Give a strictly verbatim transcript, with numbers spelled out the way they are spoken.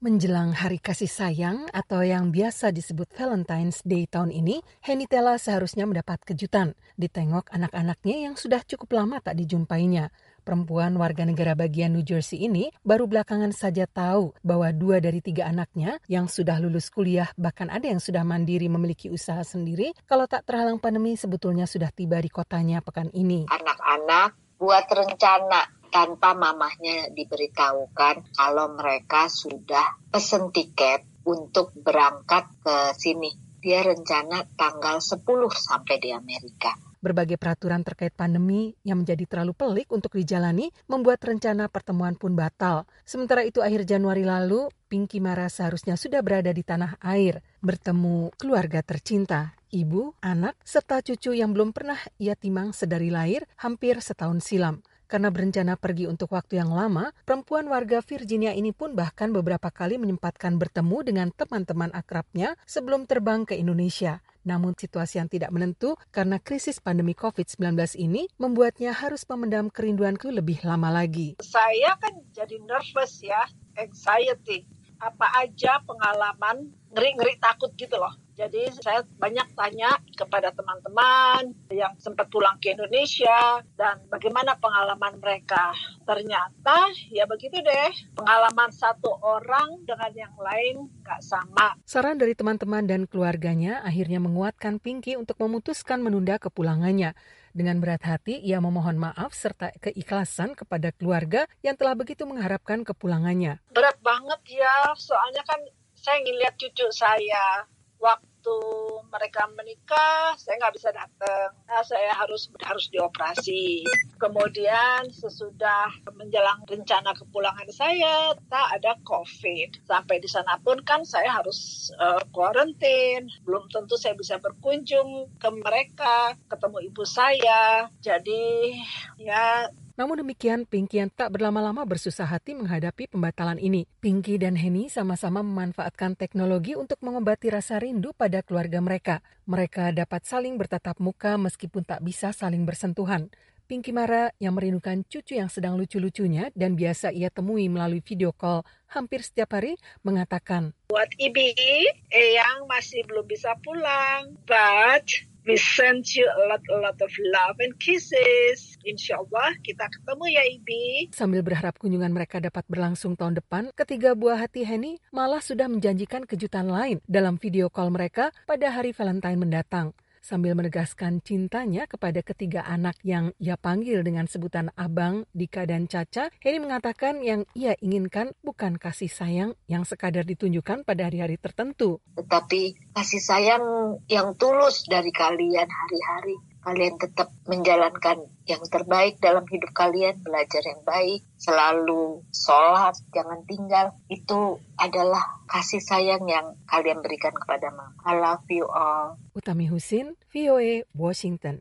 Menjelang Hari Kasih Sayang atau yang biasa disebut Valentine's Day tahun ini, Henitella seharusnya mendapat kejutan ditengok anak-anaknya yang sudah cukup lama tak dijumpainya. Perempuan warga negara bagian New Jersey ini baru belakangan saja tahu bahwa dua dari tiga anaknya yang sudah lulus kuliah, bahkan ada yang sudah mandiri memiliki usaha sendiri, kalau tak terhalang pandemi sebetulnya sudah tiba di kotanya pekan ini. Anak-anak buat rencana tanpa mamahnya diberitahukan kalau mereka sudah pesen tiket untuk berangkat ke sini. Dia rencana tanggal sepuluh sampai di Amerika. Berbagai peraturan terkait pandemi yang menjadi terlalu pelik untuk dijalani membuat rencana pertemuan pun batal. Sementara itu akhir Januari lalu, Pinky Mara seharusnya sudah berada di tanah air, bertemu keluarga tercinta, ibu, anak, serta cucu yang belum pernah ia timang sedari lahir hampir setahun silam. Karena berencana pergi untuk waktu yang lama, perempuan warga Virginia ini pun bahkan beberapa kali menyempatkan bertemu dengan teman-teman akrabnya sebelum terbang ke Indonesia. Namun situasi yang tidak menentu karena krisis pandemi covid sembilan belas ini membuatnya harus memendam kerinduanku lebih lama lagi. Saya kan jadi nervous ya, anxiety. Apa aja pengalaman, ngeri-ngeri takut gitu loh. Jadi saya banyak tanya kepada teman-teman yang sempat pulang ke Indonesia dan bagaimana pengalaman mereka. Ternyata ya begitu deh, pengalaman satu orang dengan yang lain gak sama. Saran dari teman-teman dan keluarganya akhirnya menguatkan Pinky untuk memutuskan menunda kepulangannya. Dengan berat hati, ia memohon maaf serta keikhlasan kepada keluarga yang telah begitu mengharapkan kepulangannya. Berat banget ya, soalnya kan saya ngeliat cucu saya. Waktu mereka menikah, saya nggak bisa datang. Nah, saya harus harus dioperasi. Kemudian sesudah menjelang rencana kepulangan saya, tak ada COVID. Sampai di sana pun kan saya harus kuarantin. Uh, Belum tentu saya bisa berkunjung ke mereka, ketemu ibu saya. Jadi ya. Namun demikian, Pinky yang tak berlama-lama bersusah hati menghadapi pembatalan ini. Pinky dan Henny sama-sama memanfaatkan teknologi untuk mengobati rasa rindu pada keluarga mereka. Mereka dapat saling bertatap muka meskipun tak bisa saling bersentuhan. Pinky Mara yang merindukan cucu yang sedang lucu-lucunya dan biasa ia temui melalui video call hampir setiap hari, mengatakan, buat Ibi yang masih belum bisa pulang, but we send you a lot, a lot of love and kisses. Insya Allah kita ketemu ya Ibi. Sambil berharap kunjungan mereka dapat berlangsung tahun depan, ketiga buah hati Henny malah sudah menjanjikan kejutan lain dalam video call mereka pada hari Valentine mendatang. Sambil menegaskan cintanya kepada ketiga anak yang ia panggil dengan sebutan Abang, Dika, dan Caca, Henny mengatakan yang ia inginkan bukan kasih sayang yang sekadar ditunjukkan pada hari-hari tertentu. Tetapi kasih sayang yang tulus dari kalian hari-hari. Kalian tetap menjalankan yang terbaik dalam hidup kalian, belajar yang baik, selalu sholat, jangan tinggal. Itu adalah kasih sayang yang kalian berikan kepada mama. I love you all. Utami Husin, V O A, Washington.